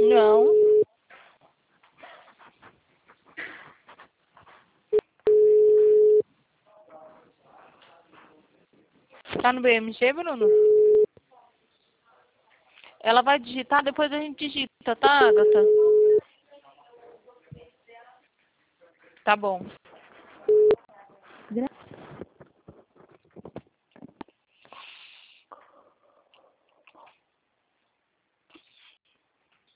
Não. Tá no BMG, Bruno? Ela vai digitar, depois a gente digita, tá, Agatha? Tá bom.